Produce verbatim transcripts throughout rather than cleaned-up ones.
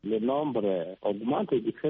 le nombre augmente du fait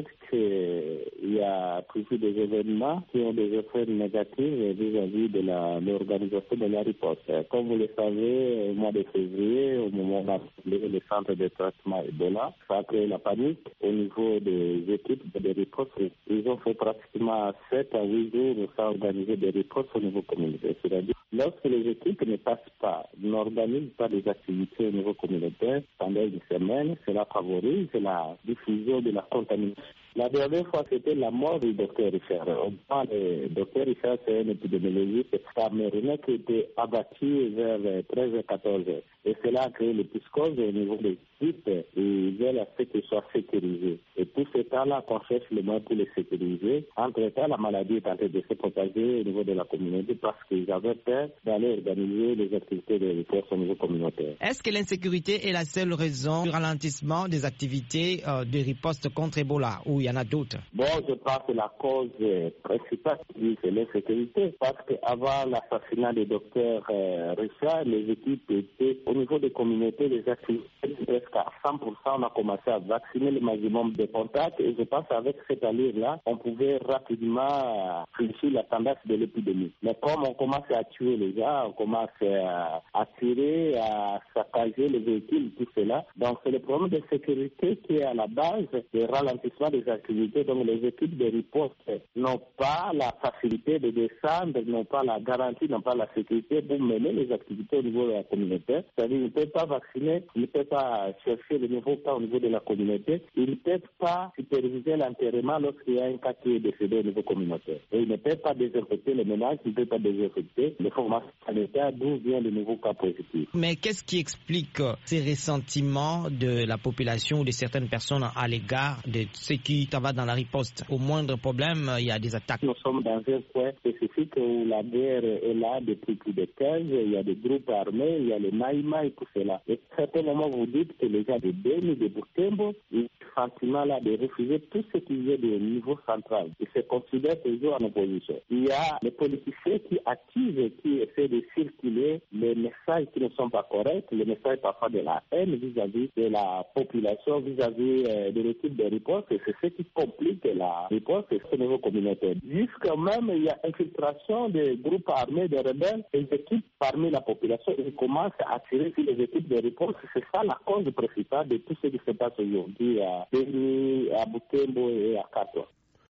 qu'il y a toujours des événements qui ont des effets négatifs vis-à-vis de la, l'organisation de la riposte. Comme vous le savez, au mois de février, au moment où on a appelé le centre de traitement Ebola, ça a créé la panique au niveau des équipes de riposte. Ils ont fait pratiquement sept à huit jours sans organiser des ripostes au niveau communautaire. C'est-à-dire, lorsque les équipes ne passent pas, n'organisent pas des activités au niveau communautaire pendant une semaine, cela favorise la diffusion de la contamination. La dernière fois, c'était la mort du docteur Richard. On parle du docteur Richard, c'est un épidémiologiste camerounais qui était abattu vers treize à quatorze heures. Et cela a créé le psychose au niveau des sites et veulent à ce qu'ils soient sécurisés. Et tout ce temps-là, qu'on cherche le moyen pour les sécuriser. Entre-temps, la maladie est en train de se propager au niveau de la communauté parce qu'ils avaient peur d'aller organiser les activités de riposte au niveau communautaire. Est-ce que l'insécurité est la seule raison du ralentissement des activités euh, de riposte contre Ebola ou il y en a d'autres? Bon, je pense que la cause principale, c'est l'insécurité. Parce qu'avant l'assassinat du docteur euh, Richard, les équipes étaient au niveau des communautés, les activités, presque à cent pour cent, on a commencé à vacciner le maximum de contacts. Et je pense qu'avec cette allure-là, on pouvait rapidement fléchir la tendance de l'épidémie. Mais comme on commence à tuer les gens, on commence à, à tirer, à saccager les véhicules, tout cela. Donc c'est le problème de sécurité qui est à la base du ralentissement des activités. Donc les équipes de riposte n'ont pas la facilité de descendre, n'ont pas la garantie, n'ont pas la sécurité pour mener les activités au niveau de la communauté. C'est-à-dire qu'ils ne peuvent pas vacciner, ils ne peuvent pas chercher le nouveau cas au niveau de la communauté, ils ne peuvent pas superviser l'enterrement lorsqu'il y a un cas qui est décédé au niveau communautaire. Et ils ne peuvent pas désinfecter les ménages, ils ne peuvent pas désinfecter les formations sanitaires d'où vient le nouveau cas positif. Mais qu'est-ce qui explique ces ressentiments de la population ou de certaines personnes à l'égard de ceux qui travaillent dans la riposte? Au moindre problème, il y a des attaques. Nous sommes dans un coin spécifique où la guerre est là depuis plus de quinze, il y a des groupes armés, il y a les Maïma et tout cela. Et à certains moments, vous dites que les gens de Beni, de Butembo, ils ont le sentiment là de refuser tout ce qui vient du niveau central. Ils se considèrent toujours en opposition. Il y a les politiciens qui activent et qui essaient de circuler les messages qui ne sont pas corrects, les messages parfois de la haine vis-à-vis de la population, vis-à-vis euh, de l'équipe de riposte. Et c'est ce qui complique la riposte et ce niveau communautaire. Jusqu'à même, il y a infiltration des groupes armés, des rebelles, et des équipes parmi la population. Ils commencent à tirer sur les équipes de riposte. C'est ça la cause principale de tout ce qui se passe aujourd'hui à Beni, à Butembo et à Kato.